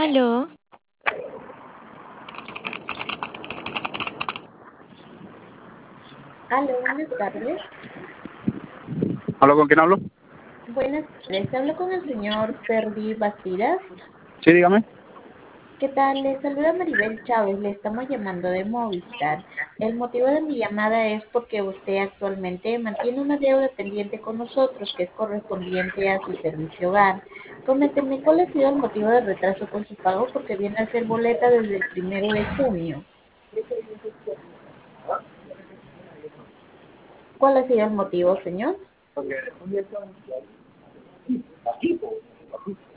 Aló, Aló, buenas tardes. ¿Hablo con quién hablo? Buenas tardes. Hablo con el señor Ferdi Bastidas. Sí, dígame. ¿Qué tal? Le saluda Maribel Chávez. Le estamos llamando de Movistar. El motivo de mi llamada es porque usted actualmente mantiene una deuda pendiente con nosotros que es correspondiente a su servicio hogar. Coménteme cuál ha sido el motivo de retraso con su pago porque viene a ser boleta desde el 1 de junio. ¿Cuál ha sido el motivo, señor?